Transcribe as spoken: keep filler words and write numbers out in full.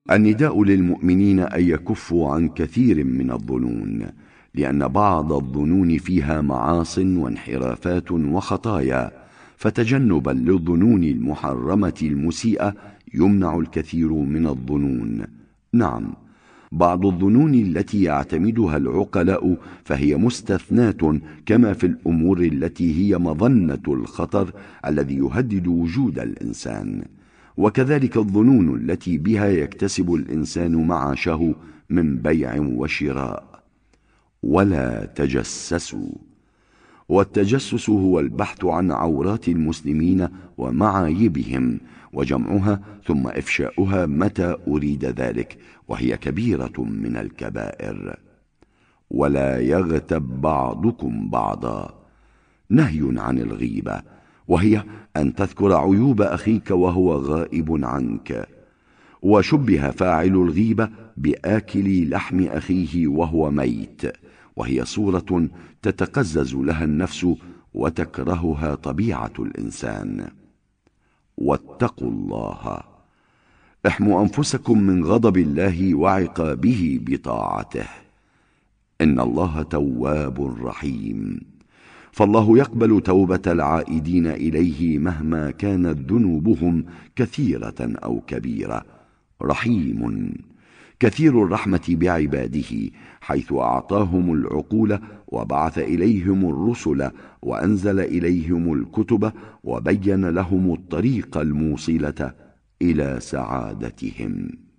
النداء للمؤمنين أن يكفوا عن كثير من الظنون، لأن بعض الظنون فيها معاص وانحرافات وخطايا، فتجنبا للظنون المحرمة المسيئة يمنع الكثير من الظنون. نعم، بعض الظنون التي يعتمدها العقلاء فهي مستثناة، كما في الأمور التي هي مظنة الخطر الذي يهدد وجود الإنسان، وكذلك الظنون التي بها يكتسب الإنسان معاشه من بيع وشراء. ولا تجسسوا، والتجسس هو البحث عن عورات المسلمين ومعايبهم وجمعها ثم إفشاؤها متى أريد ذلك، وهي كبيرة من الكبائر. ولا يغتب بعضكم بعضا، نهي عن الغيبة، وهي أن تذكر عيوب أخيك وهو غائب عنك. وشبه فاعل الغيبة بآكل لحم أخيه وهو ميت، وهي صورة تتقزز لها النفس وتكرهها طبيعة الإنسان. واتقوا الله، احموا أنفسكم من غضب الله وعقابه بطاعته، إن الله تواب رحيم. فالله يقبل توبة العائدين إليه مهما كانت ذنوبهم كثيرة أو كبيرة. رحيم، كثير الرحمة بعباده، حيث أعطاهم العقول وبعث إليهم الرسل وأنزل إليهم الكتب وبين لهم الطريق الموصلة إلى سعادتهم.